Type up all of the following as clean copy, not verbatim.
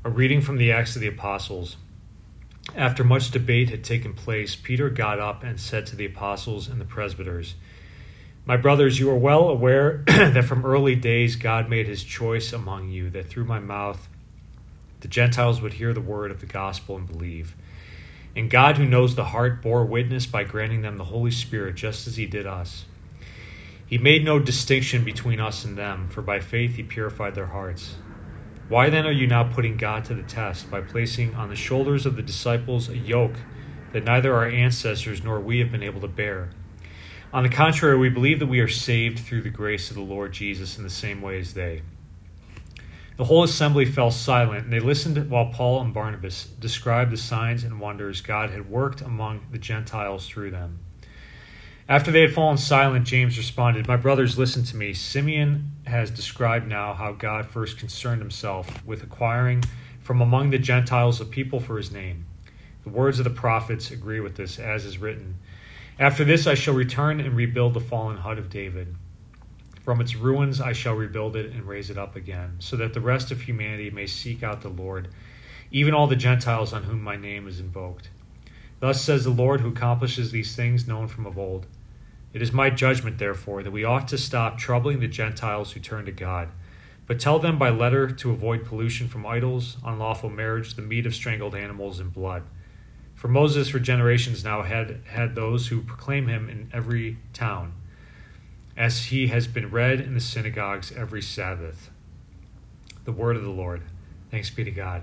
A reading from the Acts of the Apostles. After much debate had taken place, Peter got up and said to the apostles and the presbyters, "My brothers, you are well aware that from early days God made his choice among you, that through my mouth the Gentiles would hear the word of the gospel and believe. And God, who knows the heart, bore witness by granting them the Holy Spirit, just as he did us. He made no distinction between us and them, for by faith he purified their hearts. Why then are you now putting God to the test by placing on the shoulders of the disciples a yoke that neither our ancestors nor we have been able to bear? On the contrary, we believe that we are saved through the grace of the Lord Jesus in the same way as they." The whole assembly fell silent, and they listened while Paul and Barnabas described the signs and wonders God had worked among the Gentiles through them. After they had fallen silent, James responded, "My brothers, listen to me. Simeon has described now how God first concerned himself with acquiring from among the Gentiles a people for his name. The words of the prophets agree with this, as is written, 'After this I shall return and rebuild the fallen hut of David. From its ruins I shall rebuild it and raise it up again, so that the rest of humanity may seek out the Lord, even all the Gentiles on whom my name is invoked. Thus says the Lord, who accomplishes these things known from of old. It is my judgment, therefore, that we ought to stop troubling the Gentiles who turn to God, but tell them by letter to avoid pollution from idols, unlawful marriage, the meat of strangled animals, and blood. For Moses for generations now had those who proclaim him in every town, as he has been read in the synagogues every Sabbath.'" The word of the Lord. Thanks be to God.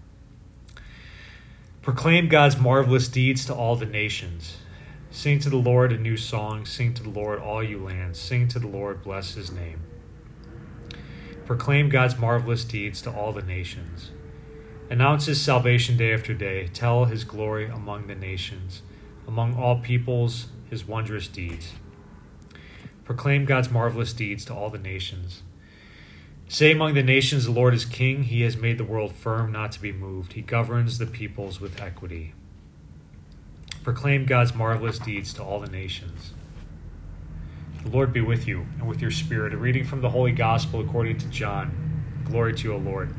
Proclaim God's marvelous deeds to all the nations. Sing to the Lord a new song. Sing to the Lord, all you lands. Sing to the Lord, bless his name. Proclaim God's marvelous deeds to all the nations. Announce his salvation day after day. Tell his glory among the nations, among all peoples, his wondrous deeds. Proclaim God's marvelous deeds to all the nations. Say among the nations, the Lord is king. He has made the world firm, not to be moved. He governs the peoples with equity. Proclaim God's marvelous deeds to all the nations. The Lord be with you and with your spirit. A reading from the Holy Gospel according to John. Glory to you, O Lord.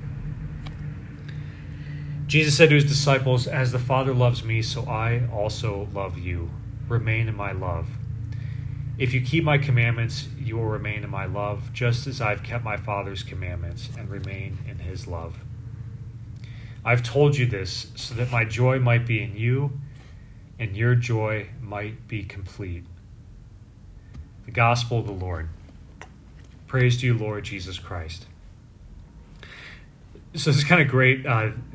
Jesus said to his disciples, "As the Father loves me, so I also love you. Remain in my love. If you keep my commandments, you will remain in my love, just as I've kept my Father's commandments and remain in his love. I've told you this so that my joy might be in you and your joy might be complete." The Gospel of the Lord. Praise to you, Lord Jesus Christ. So this is kind of great.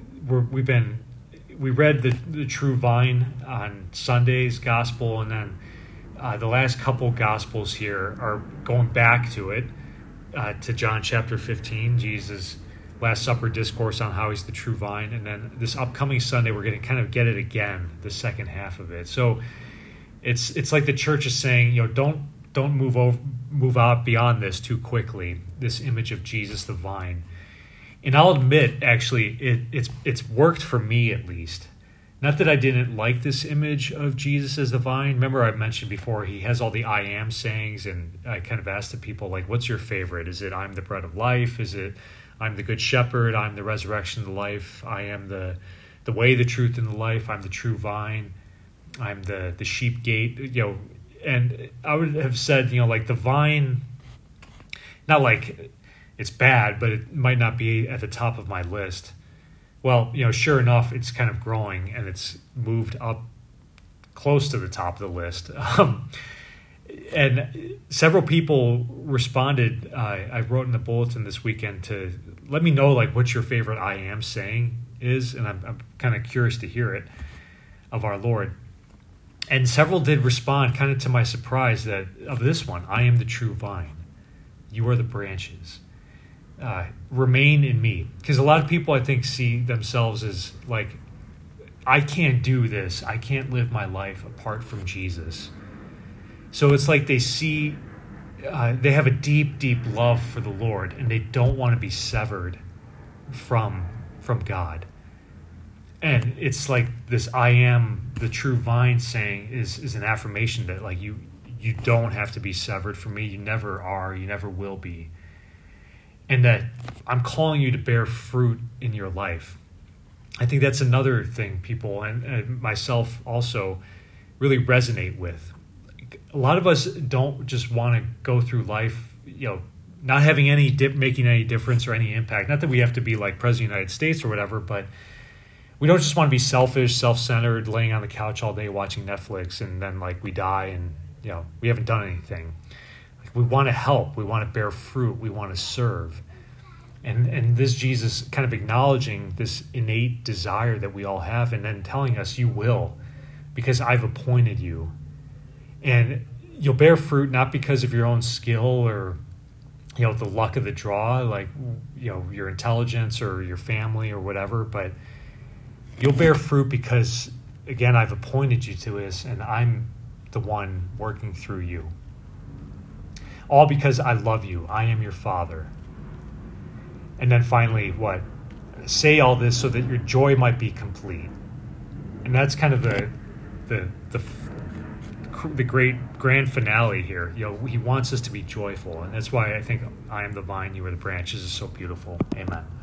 We read the True Vine on Sunday's Gospel, and then the last couple Gospels here are going back to it, to John chapter 15, Jesus' Last Supper discourse on how he's the true vine, and then this upcoming Sunday we're going to kind of get it again, the second half of it. So it's like the church is saying, don't move out beyond this too quickly. This image of Jesus the vine, and I'll admit, actually, it's worked for me at least. Not that I didn't like this image of Jesus as the vine. Remember, I mentioned before he has all the "I am" sayings, and I kind of asked the people, like, "What's your favorite? Is it I'm the bread of life? Is it I'm the good shepherd, I'm the resurrection of the life, I am the way, the truth, and the life, I'm the true vine, I'm the sheep gate," and I would have said, like the vine, not like it's bad, but it might not be at the top of my list. Well, sure enough, it's kind of growing, and it's moved up close to the top of the list. And several people responded. I wrote in the bulletin this weekend to let me know, like, what your favorite "I am" saying is, and I'm kind of curious to hear it of our Lord. And several did respond, kind of to my surprise, that of this one, "I am the true vine. You are the branches. Remain in me." Because a lot of people, I think, see themselves as like, I can't do this. I can't live my life apart from Jesus. So it's like they see, they have a deep, deep love for the Lord, and they don't want to be severed from God. And it's like this "I am the true vine" saying is an affirmation that, like, you don't have to be severed from me. You never are. You never will be. and that I'm calling you to bear fruit in your life. I think that's another thing people and myself also really resonate with. A lot of us don't just want to go through life, not having making any difference or any impact. Not that we have to be like President of the United States or whatever, but we don't just want to be selfish, self-centered, laying on the couch all day watching Netflix, and then like we die and we haven't done anything. Like, we want to help, we want to bear fruit, we want to serve. And this Jesus kind of acknowledging this innate desire that we all have, and then telling us, you will, because I've appointed you. And you'll bear fruit not because of your own skill or the luck of the draw, like your intelligence or your family or whatever, but you'll bear fruit because, again, I've appointed you to this, and I'm the one working through you. All because I love you. I am your Father. And then finally, what? Say all this so that your joy might be complete. And that's kind of the great grand finale here. He wants us to be joyful, and that's why I think I am the vine, you are the branches is so beautiful. Amen.